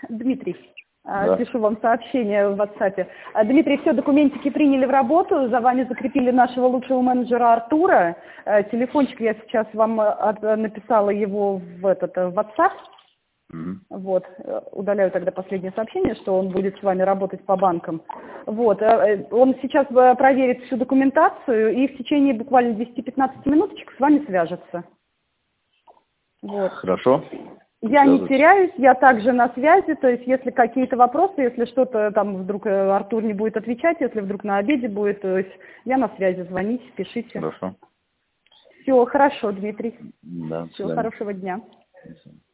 Дмитрий, Да. пишу вам сообщение в WhatsApp. Дмитрий, все, документики приняли в работу, за вами закрепили нашего лучшего менеджера Артура. Телефончик я сейчас вам написала его в WhatsApp. Вот, удаляю тогда последнее сообщение, что он будет с вами работать по банкам. Вот, он сейчас проверит всю документацию и в течение буквально 10-15 минуточек с вами свяжется. Вот. Хорошо. Я не теряюсь, я также на связи, то есть если какие-то вопросы, если что-то там вдруг Артур не будет отвечать, если вдруг на обеде будет, то есть я на связи, звоните, пишите. Хорошо. Все, хорошо, Дмитрий. Да, Всего хорошего дня. До свидания.